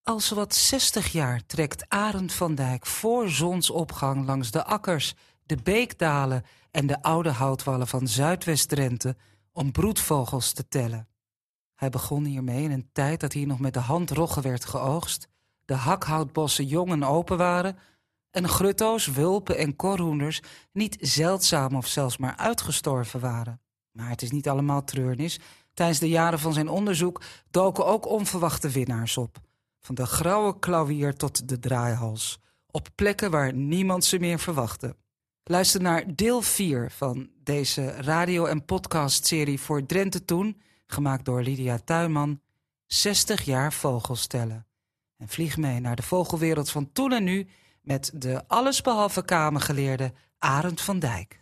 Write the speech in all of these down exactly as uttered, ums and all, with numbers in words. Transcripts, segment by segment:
Al zowat zestig jaar trekt Arend van Dijk voor zonsopgang langs de akkers, de beekdalen en de oude houtwallen van Zuidwest-Drenthe om broedvogels te tellen. Hij begon hiermee in een tijd dat hier nog met de hand rogge werd geoogst, de hakhoutbossen jong en open waren en grutto's, wulpen en korhoenders niet zeldzaam of zelfs maar uitgestorven waren. Maar het is niet allemaal treurnis. Tijdens de jaren van zijn onderzoek doken ook onverwachte winnaars op. Van de grauwe klauwier tot de draaihals. Op plekken waar niemand ze meer verwachtte. Luister naar deel vier van deze radio- en podcastserie voor Drenthe Toen, gemaakt door Lydia Tuinman, zestig jaar vogels tellen. En vlieg mee naar de vogelwereld van toen en nu met de allesbehalve kamergeleerde Arend van Dijk.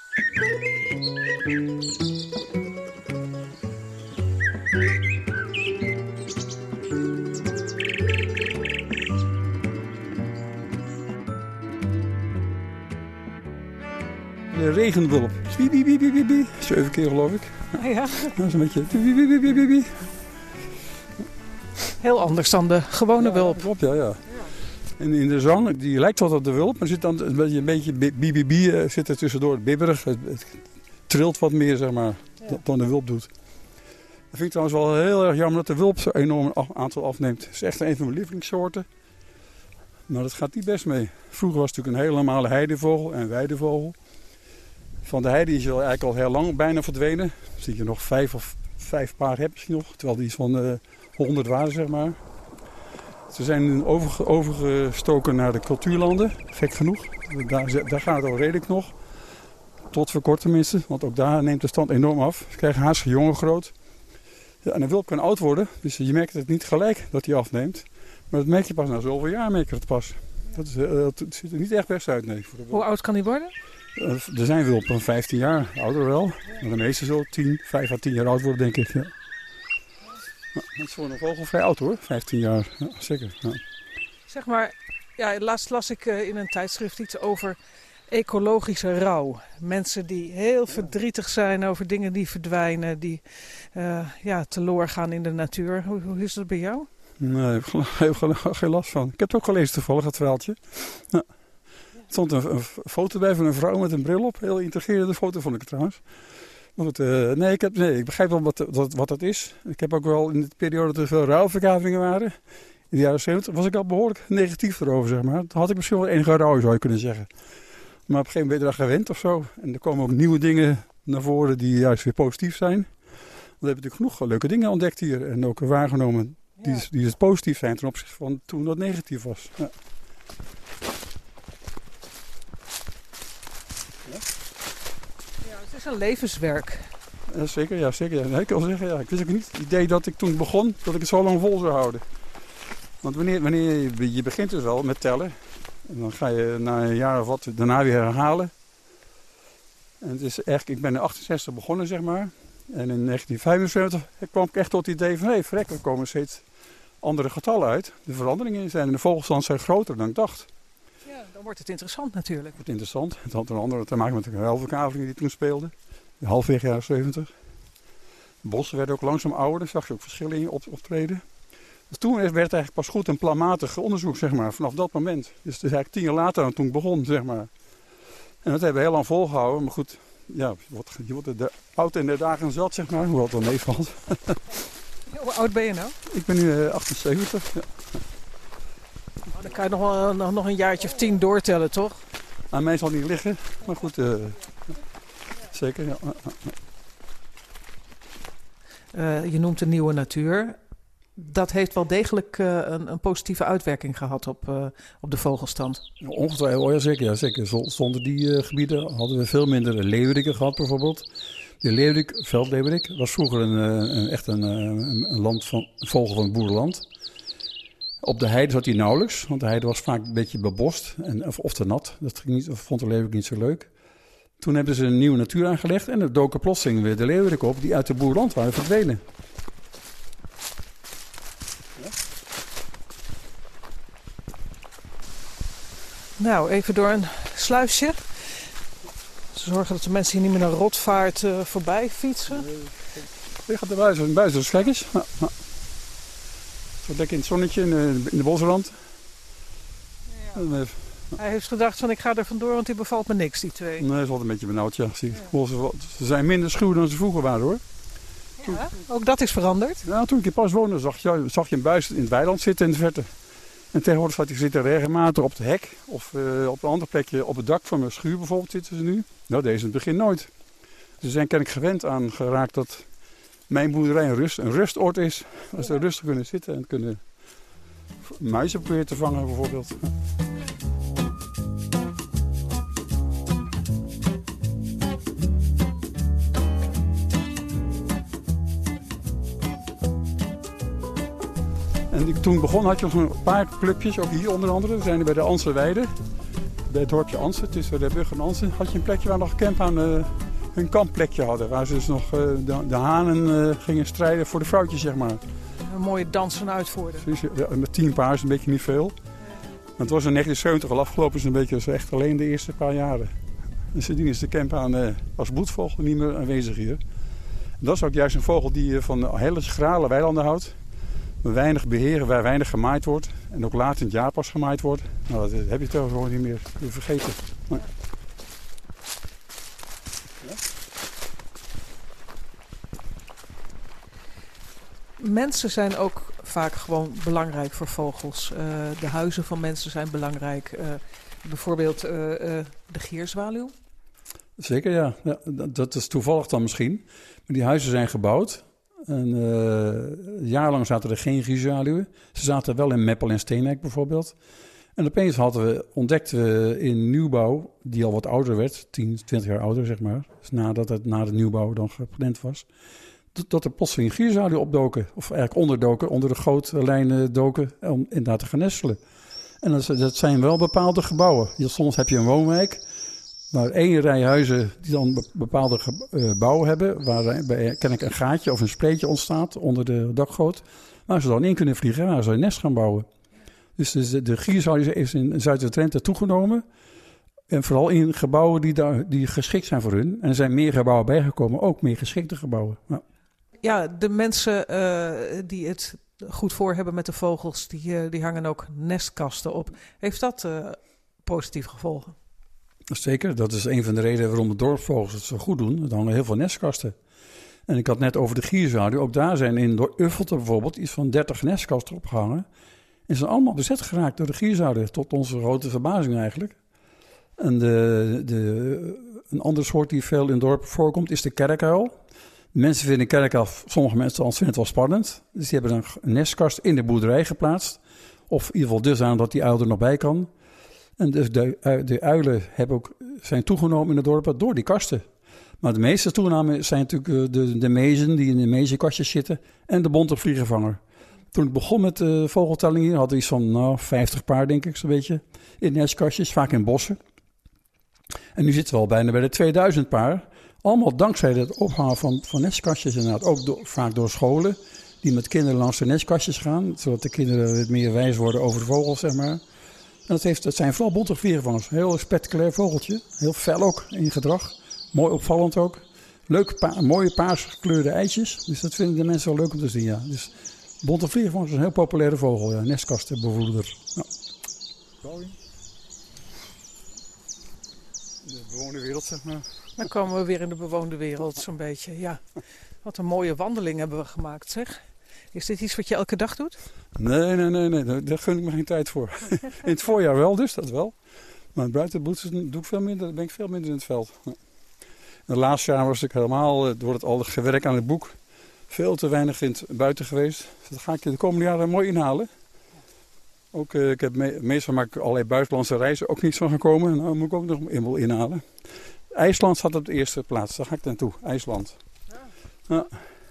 De regenwulp. Wie, wie, wie, wie, wie. Zeven keer geloof ik. Ja. Dat is een beetje... Wie, wie, wie, wie, wie, wie. Heel anders dan de gewone wulp. Ja, klopt, ja, ja. En in de zang, die lijkt wat op de wulp, maar zit dan een beetje, een beetje bi, bi, bi, uh, zit er tussendoor. Het bibberig, het, het trilt wat meer, zeg maar, ja. dan de wulp doet. Dat vind ik trouwens wel heel erg jammer dat de wulp zo enorm af, aantal afneemt. Het is echt een van mijn lievelingssoorten. Maar dat gaat niet best mee. Vroeger was het natuurlijk een hele normale heidevogel en weidevogel. Van de heide is hij eigenlijk al heel lang bijna verdwenen. Dan zie je nog vijf of vijf paar hebt misschien nog. Terwijl die is van uh, honderd waren, zeg maar. Ze zijn overge- overgestoken naar de cultuurlanden, gek genoeg. Daar, daar gaat het al redelijk nog. Tot voor kort tenminste, want ook daar neemt de stand enorm af. Ze krijgen haast jongen groot. Ja, en een wulp kan oud worden, dus je merkt het niet gelijk dat hij afneemt. Maar dat merk je pas na zoveel jaar, merk je het pas. Dat, is, uh, dat ziet er niet echt best uit, nee. Voor de Hoe oud kan hij worden? Uh, er zijn wulpen van vijftien jaar, ouder wel. Maar de meeste zo tien, vijf à tien jaar oud worden, denk ik. Ja. Nou, dat is voor een vogel vrij oud hoor, vijftien jaar, ja, zeker. Ja. Zeg maar, ja, laatst las ik uh, in een tijdschrift iets over ecologische rouw. Mensen die heel verdrietig zijn over dingen die verdwijnen, die uh, ja, teloor gaan in de natuur. Hoe, hoe is dat bij jou? Nee, ik heb er geen last van. Ik heb het ook gelezen toevallig, het verhaaltje. Ja. Er stond een, een foto bij van een vrouw met een bril op. Heel intrigerende foto vond ik het trouwens. Maar goed, uh, nee, ik heb, nee, ik begrijp wel wat, wat, wat dat is. Ik heb ook wel in de periode dat er veel rouwvergaderingen waren. In de jaren zeventig was ik al behoorlijk negatief erover, zeg maar. Dan had ik misschien wel enige rouw, zou je kunnen zeggen. Maar op een gegeven moment ben je eraan gewend of zo. En er komen ook nieuwe dingen naar voren die juist weer positief zijn. Want we hebben natuurlijk genoeg leuke dingen ontdekt hier. En ook waargenomen die, ja. die dus positief zijn ten opzichte van toen dat negatief was. Ja. Het is een levenswerk. Ja, zeker, ja, zeker. Ja. Nee, ik kan wel zeggen, ja. Ik wist ook niet het idee dat ik toen begon, dat ik het zo lang vol zou houden. Want wanneer, wanneer je, je begint dus wel met tellen. En dan ga je na een jaar of wat daarna weer herhalen. En het is echt, ik ben in achtenzestig begonnen, zeg maar. En in negentien vijfenzeventig kwam ik echt tot het idee van, hé, hey, verrek, er komen steeds andere getallen uit. De veranderingen zijn en de vogelstand zijn groter dan ik dacht. Ja, dan wordt het interessant natuurlijk. Het wordt interessant. Het had een andere te maken met de ruilverkaveling die toen speelde. Halfweg jaren zeventig. De bossen werden ook langzaam ouder. Daar zag je ook verschillen in op, optreden. Dus toen werd het eigenlijk pas goed een planmatig onderzoek, zeg maar, vanaf dat moment. Dus het is eigenlijk tien jaar later dan toen ik begon, zeg maar. En dat hebben we heel lang volgehouden. Maar goed, ja, je wordt, je wordt de oud in de dagen zat, zeg maar. Hoewel het wel meevalt. Hoe oud ben je nou? Ik ben nu uh, achtenzeventig. Ja. Oh, dan kan je nog, wel, nog, nog een jaartje of tien doortellen, toch? Aan mij zal het niet liggen. Maar goed, uh, zeker, ja. Uh, je noemt de nieuwe natuur. Dat heeft wel degelijk uh, een, een positieve uitwerking gehad op, uh, op de vogelstand. Ongetwijfeld, oh ja, zeker, ja, zeker. Zonder die uh, gebieden hadden we veel minder leeuweriken gehad bijvoorbeeld. De leeuwerik, veldleeuwerik, was vroeger een, een, echt een, een, een, land van, een vogel van het boerenland. Op de heide zat hij nauwelijks, want de heide was vaak een beetje bebost en, of, of te nat. Dat ging niet, of vond de leeuwerik niet zo leuk. Toen hebben ze een nieuwe natuur aangelegd en er doken plotseling weer de leeuwerik op die uit het boerenland waren verdwenen. Nou, even door een sluisje. Zorgen dat de mensen hier niet met een rotvaart uh, voorbij fietsen. Je gaat de buis, een buis, dus kijk eens. Ja, ja. Zo lekker in het zonnetje, in de, in de bosrand. Ja. En, uh, Hij heeft gedacht van ik ga er vandoor, want die bevalt me niks, die twee. Nee, dat is altijd een beetje benauwd, ja. Zie, ja. Ze, ze zijn minder schuw dan ze vroeger waren, hoor. Ja, ook dat is veranderd? Ja, toen ik hier pas woonde, zag je, zag je een buis in het weiland zitten in de verte. En tegenwoordig staat hij zitten regelmatig op het hek. Of uh, op een ander plekje op het dak van mijn schuur bijvoorbeeld zitten ze nu. Nou, deze in het begin nooit. Ze zijn kennelijk gewend aan geraakt dat mijn boerderij een, rust, een rustoord is. Waar ze rustig kunnen zitten en kunnen muizen proberen te vangen bijvoorbeeld. En toen ik begon had je nog een paar clubjes, ook hier onder andere. We zijn bij de Anse-weide, bij het dorpje Anse, tussen de Buggen en Anse. Had je een plekje waar nog camp aan uh, hun kampplekje hadden. Waar ze dus nog uh, de, de hanen uh, gingen strijden voor de vrouwtjes, zeg maar. Een mooie dansen uitvoerden. Ja, met tien paar is een beetje niet veel. Maar het was in negentien zeventig al afgelopen, is een beetje dus echt alleen de eerste paar jaren. En sindsdien is de camp aan uh, als broedvogel niet meer aanwezig hier. En dat is ook juist een vogel die uh, van hele schrale weilanden houdt. Weinig beheren, waar weinig gemaaid wordt. En ook laat in het jaar pas gemaaid wordt. Nou, dat heb je toch gewoon niet meer. Kun je vergeten. Nee. Ja. Mensen zijn ook vaak gewoon belangrijk voor vogels. Uh, de huizen van mensen zijn belangrijk. Uh, bijvoorbeeld uh, uh, de gierzwaluw. Zeker, ja. ja. Dat is toevallig dan misschien. Maar die huizen zijn gebouwd. En uh, jarenlang zaten er geen gierzwaluwen. Ze zaten wel in Meppel en Steenwijk bijvoorbeeld. En opeens hadden we, ontdekten we in nieuwbouw, die al wat ouder werd, tien, twintig jaar ouder zeg maar, dus nadat het na de nieuwbouw dan gepland was, dat er plotseling gierzwaluwen opdoken, of eigenlijk onderdoken, onder de gootlijnen doken, om inderdaad te gaan nestelen. En dat, dat zijn wel bepaalde gebouwen. Soms heb je een woonwijk, maar één rij huizen die dan bepaalde gebouwen hebben, waar bij, ken ik een gaatje of een spleetje ontstaat onder de dakgoot, waar ze dan in kunnen vliegen, waar ze een nest gaan bouwen. Dus de, de gierzwaluw is in Zuid-Drenthe toegenomen. En vooral in gebouwen die, daar, die geschikt zijn voor hun. En er zijn meer gebouwen bijgekomen, ook meer geschikte gebouwen. Ja, ja de mensen uh, die het goed voor hebben met de vogels, die, uh, die hangen ook nestkasten op. Heeft dat uh, positieve gevolgen? Zeker, dat is een van de redenen waarom de dorpsvogels het zo goed doen. Er hangen heel veel nestkasten. En ik had net over de gierzwaluw. Ook daar zijn in Uffelte bijvoorbeeld iets van dertig nestkasten opgehangen. En ze zijn allemaal bezet geraakt door de gierzwaluw, tot onze grote verbazing eigenlijk. En de, de, een andere soort die veel in dorpen voorkomt is de kerkuil. Mensen vinden kerkuil, sommige mensen vinden het wel spannend. Dus die hebben een nestkast in de boerderij geplaatst. Of in ieder geval dusdanig dat die uil er nog bij kan. En dus de, de uilen hebben ook, zijn toegenomen in de dorpen door die kasten. Maar de meeste toename zijn natuurlijk de, de mezen die in de mezenkastjes zitten en de bonte vliegenvanger. Toen ik begon met de vogeltelling hier, had ik iets van nou, vijftig paar, denk ik, zo'n beetje, in nestkastjes, vaak in bossen. En nu zitten we al bijna bij de tweeduizend paar. Allemaal dankzij het ophangen van, van nestkastjes inderdaad. Ook do, vaak door scholen die met kinderen langs de nestkastjes gaan, zodat de kinderen wat meer wijs worden over de vogels, zeg maar. En dat, heeft, dat zijn vooral bonte vliegenvangers. Heel spectaculair vogeltje, heel fel ook in gedrag. Mooi opvallend ook. Leuk, pa, mooie paars gekleurde eitjes. Dus dat vinden de mensen wel leuk om te zien, ja. Dus bonte vliegenvanger is een heel populaire vogel, ja. Nestkastenbevoerder. Ja. De bewoonde wereld, zeg maar. Dan komen we weer in de bewoonde wereld, zo'n beetje, ja. Wat een mooie wandeling hebben we gemaakt, zeg. Is dit iets wat je elke dag doet? Nee, nee, nee, nee. Daar gun ik me geen tijd voor. In het voorjaar wel, dus dat wel. Maar buiten boetsen doe ik veel minder, ben ik veel minder in het veld. Ja. De laatste jaar was ik helemaal, door het al gewerk aan het boek, veel te weinig in het buiten geweest. Dus dat ga ik de komende jaren mooi inhalen. Ook, uh, ik heb me, meestal maak ik allerlei buitenlandse reizen, ook niet zo gekomen. Nou moet ik ook nog eenmaal inhalen. IJsland staat op de eerste plaats, daar ga ik naartoe. IJsland. Ja.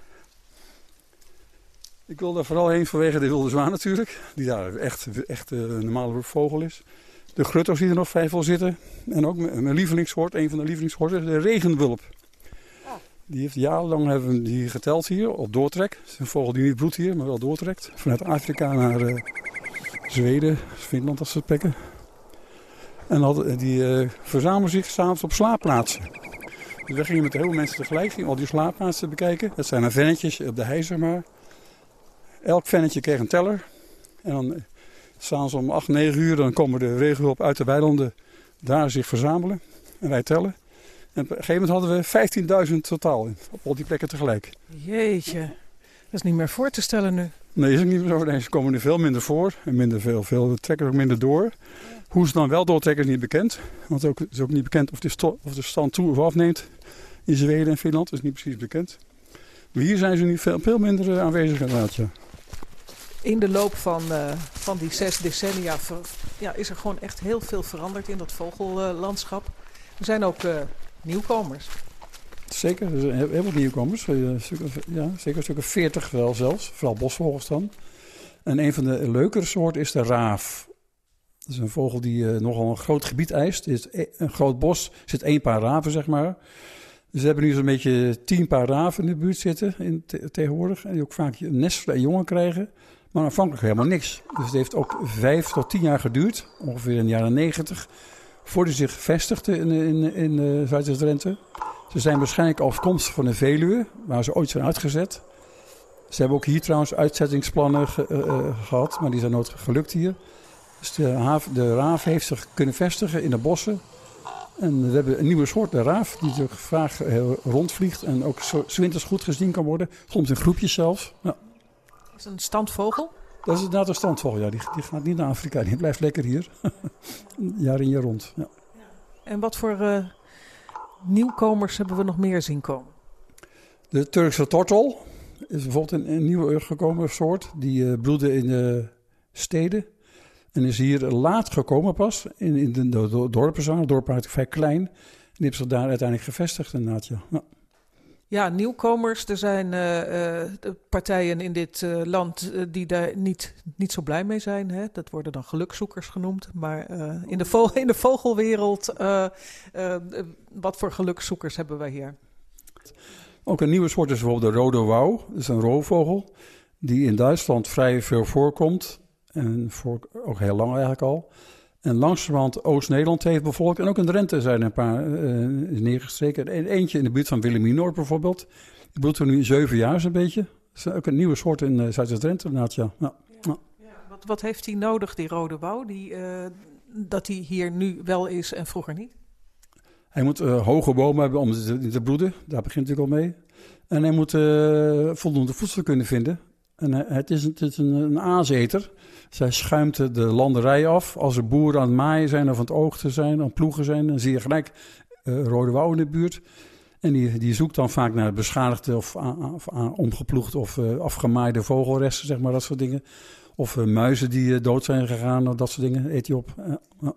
Ik wil daar vooral heen vanwege de wilde zwaan natuurlijk. Die daar echt, echt uh, een normale vogel is. De grutto's die er nog vrij veel zitten. En ook mijn lievelingssoort, een van de lievelingssoorten, de regenwulp. Die heeft jarenlang hebben we die geteld hier op doortrek. Het is een vogel die niet broedt hier, maar wel doortrekt. Vanuit Afrika naar uh, Zweden, Finland als soort plekken. En hadden, die uh, verzamelden zich s'avonds op slaapplaatsen. Dus we gingen met heel veel mensen tegelijk gingen al die slaapplaatsen bekijken. Dat zijn dan vennetjes op de hei, zeg maar. Elk vennetje kreeg een teller. En dan uh, s'avonds om acht, negen uur dan komen de regenwulpen uit de weilanden daar zich verzamelen. En wij tellen. En op een gegeven moment hadden we vijftienduizend totaal in, op al die plekken tegelijk. Jeetje, dat is niet meer voor te stellen nu. Nee, is ook niet meer zo. Nee, ze komen er veel minder voor. En minder veel, veel trekken ook minder door. Ja. Hoe ze dan wel doortrekken is niet bekend. Want het is ook niet bekend of de, sto- of de stand toe of afneemt. In Zweden en Finland, dat is niet precies bekend. Maar hier zijn ze nu veel, veel minder uh, aanwezig inderdaad, ja. In de loop van, uh, van die zes decennia ver, ja, is er gewoon echt heel veel veranderd in dat vogellandschap. Uh, er zijn ook uh, nieuwkomers. Zeker, er zijn heel, heel veel nieuwkomers. Uh, stukken, ja, zeker een stuk of veertig wel zelfs, vooral bosvogels dan. En een van de leukere soorten is de raaf. Dat is een vogel die uh, nogal een groot gebied eist. Er is een groot bos, er zit één paar raven zeg maar. Dus we hebben nu zo'n beetje tien paar raven in de buurt zitten in te- tegenwoordig. En die ook vaak een nest en jongen krijgen. Maar aanvankelijk helemaal niks. Dus het heeft ook vijf tot tien jaar geduurd. Ongeveer in de jaren negentig. Voordat ze zich vestigden in, in, in uh, Zuidwest-Drenthe. Ze zijn waarschijnlijk afkomstig van de Veluwe. Waar ze ooit zijn uitgezet. Ze hebben ook hier trouwens uitzettingsplannen ge, uh, gehad. Maar die zijn nooit gelukt hier. Dus de, haaf, de raaf heeft zich kunnen vestigen in de bossen. En we hebben een nieuwe soort, de raaf, die natuurlijk vaak heel rondvliegt en ook 's winters goed gezien kan worden. Soms in groepjes zelfs. Ja. Is het een standvogel? Dat is inderdaad een standvogel, ja. Die, die gaat niet naar Afrika, die blijft lekker hier. Jaar in jaar rond. Ja. En wat voor uh, nieuwkomers hebben we nog meer zien komen? De Turkse tortel is bijvoorbeeld een, een nieuwe gekomen soort. Die uh, broeden in de steden. En is hier laat gekomen pas, in, in de, de, de dorpen zo. Het dorp is vrij klein. En die hebben zich daar uiteindelijk gevestigd inderdaad, ja. Ja, ja nieuwkomers. Er zijn uh, uh, partijen in dit uh, land uh, die daar niet, niet zo blij mee zijn. Hè? Dat worden dan gelukzoekers genoemd. Maar uh, in, de vo- in de vogelwereld, uh, uh, wat voor gelukzoekers hebben wij hier? Ook een nieuwe soort is bijvoorbeeld de rode wouw. Dat is een roofvogel die in Duitsland vrij veel voorkomt. En voor, ook heel lang eigenlijk al. En langzamerhand Oost-Nederland heeft bevolkt. En ook in Drenthe zijn er een paar uh, neergestreken. En eentje in de buurt van Wilhelminoor bijvoorbeeld. Die broedt er nu zeven jaar zo'n beetje. Dat is ook een nieuwe soort in uh, Zuidwest-Drenthe inderdaad, ja. Ja. Ja. Ja, wat, wat heeft hij nodig, die rode wouw? Die, uh, dat hij hier nu wel is en vroeger niet? Hij moet uh, hoge bomen hebben om te, te broeden. Daar begint het natuurlijk al mee. En hij moet uh, voldoende voedsel kunnen vinden. En uh, het is, het is een, een aaseter. Zij schuimt de landerij af. Als er boeren aan het maaien zijn of aan het oogsten zijn, aan het ploegen zijn, dan zie je gelijk uh, rode wouw in de buurt. En die, die zoekt dan vaak naar beschadigde of, a, of a, omgeploegde of uh, afgemaaide vogelresten, zeg maar, dat soort dingen. Of uh, muizen die uh, dood zijn gegaan, of dat soort dingen, eet hij op. Uh, uh.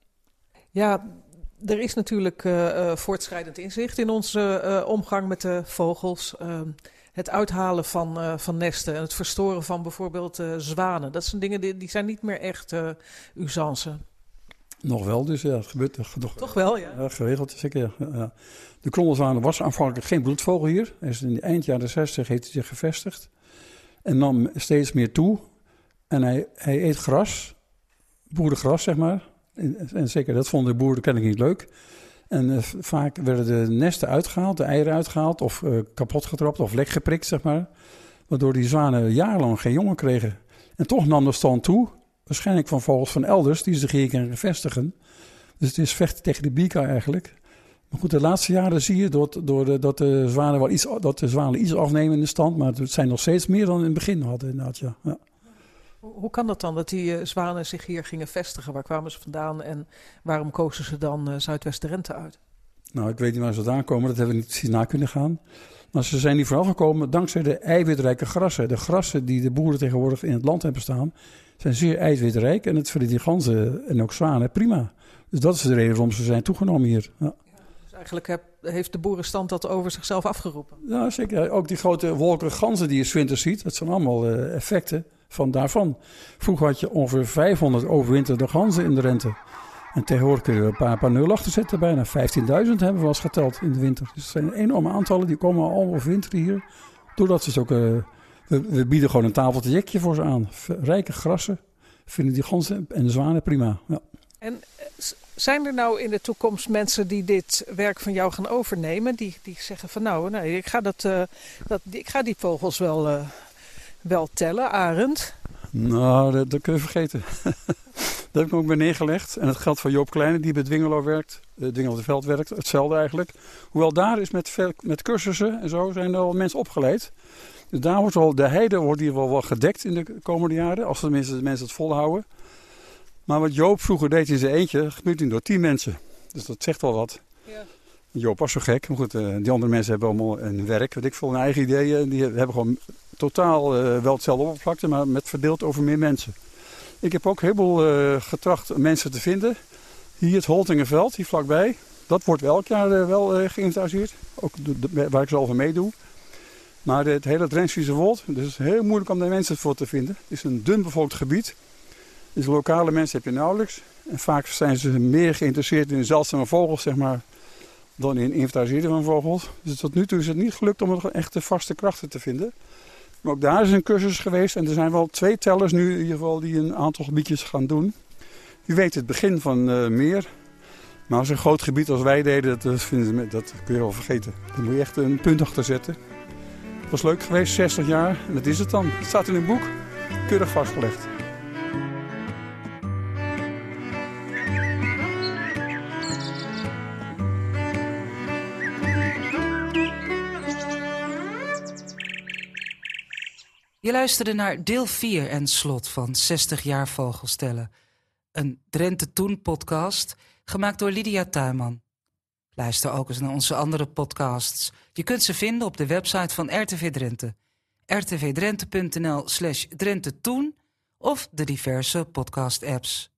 Ja, er is natuurlijk uh, uh, voortschrijdend inzicht in onze uh, omgang met de vogels. Uh, Het uithalen van, uh, van nesten en het verstoren van bijvoorbeeld uh, zwanen. Dat zijn dingen die, die zijn niet meer echt uh, usance. Nog wel, dus ja, het gebeurt toch, toch wel, ja. ja geregeld, zeker. Ja, ja. De krommelzwaan was aanvankelijk geen broedvogel hier. Hij is in de eind jaren zestig heeft hij zich gevestigd. En nam steeds meer toe. En hij, hij eet gras, boerengras zeg maar. En, en zeker, dat vonden de boeren kennelijk niet leuk. En uh, vaak werden de nesten uitgehaald, de eieren uitgehaald of uh, kapot getrapt of lek geprikt, zeg maar. Waardoor die zwanen jarenlang geen jongen kregen. En toch nam de stand toe, waarschijnlijk van vogels van elders die zich hier kunnen vestigen. Dus het is vechten tegen de bika eigenlijk. Maar goed, de laatste jaren zie je door, door de, dat, de zwanen wel iets, dat de zwanen iets afnemen in de stand. Maar het zijn nog steeds meer dan in het begin hadden inderdaad, ja. Ja. Hoe kan dat dan, dat die uh, zwanen zich hier gingen vestigen? Waar kwamen ze vandaan en waarom kozen ze dan uh, Zuidwest-Drenthe uit? Nou, ik weet niet waar ze vandaan komen, dat hebben we niet precies na kunnen gaan. Maar ze zijn hier vooral gekomen dankzij de eiwitrijke grassen. De grassen die de boeren tegenwoordig in het land hebben staan, zijn zeer eiwitrijk. En het vinden die ganzen en ook zwanen prima. Dus dat is de reden waarom ze zijn toegenomen hier. Ja. Dus eigenlijk heb, heeft de boerenstand dat over zichzelf afgeroepen? Ja, zeker. Ook die grote wolken ganzen die je 's winters ziet, dat zijn allemaal uh, effecten van daarvan. Vroeger had je ongeveer vijfhonderd overwinterde ganzen in de Drenthe. En tegenwoordig kun je er een paar, paar nul achter zetten. Bijna vijftienduizend hebben we wel eens geteld in de winter. Dus het zijn enorme aantallen. Die komen allemaal overwinteren hier. Doordat ze ook... Uh, we, we bieden gewoon een tafeltjekje voor ze aan. Rijke grassen vinden die ganzen en de zwanen prima. Ja. En zijn er nou in de toekomst mensen die dit werk van jou gaan overnemen? Die, die zeggen van nou, nee, ik, ga dat, uh, dat, ik ga die vogels wel, uh, wel tellen, Arend. Nou, dat, dat kun je vergeten. Daar heb ik me ook bij neergelegd. En dat geldt voor Joop Kleine, die bij Dwingelo werkt. Uh, Dwingelo de Veld werkt, hetzelfde eigenlijk. Hoewel daar is met, veel, met cursussen en zo zijn er al mensen opgeleid. Dus daar wordt al, de heide wordt hier wel, wel gedekt in de komende jaren. Als tenminste de mensen het volhouden. Maar wat Joop vroeger deed in zijn eentje, gebeurt nu door tien mensen. Dus dat zegt wel wat. Ja. Joop was zo gek. Maar goed, uh, die andere mensen hebben allemaal een werk. Weet ik veel, een eigen ideeën. Die hebben gewoon totaal uh, wel hetzelfde oppervlakte, maar met verdeeld over meer mensen. Ik heb ook heel veel uh, getracht mensen te vinden. Hier het Holtingenveld, hier vlakbij. Dat wordt wel elk jaar uh, wel uh, geïnventariseerd. Ook de, de, waar ik zelf aan meedoe. Maar het hele Drentse Wold, dus het is heel moeilijk om daar mensen voor te vinden. Het is een dun bevolkt gebied. Dus lokale mensen heb je nauwelijks. En vaak zijn ze meer geïnteresseerd in zeldzame vogels, zeg maar, dan in inventariseren van vogels. Dus tot nu toe is het niet gelukt om er echte vaste krachten te vinden. Maar ook daar is een cursus geweest. En er zijn wel twee tellers nu in ieder geval die een aantal gebiedjes gaan doen. Wie weet het begin van uh, meer. Maar als een groot gebied als wij deden, dat, vinden ze, dat kun je wel vergeten. Daar moet je echt een punt achter zetten. Het was leuk geweest, zestig jaar. En dat is het dan. Het staat in een boek, keurig vastgelegd. Je luisterde naar deel vier en slot van zestig jaar Vogelstellen. Een Drenthe Toen podcast, gemaakt door Lydia Tuinman. Luister ook eens naar onze andere podcasts. Je kunt ze vinden op de website van R T V Drenthe. r t v drenthe punt n l slash Drenthe Toen of de diverse podcast apps.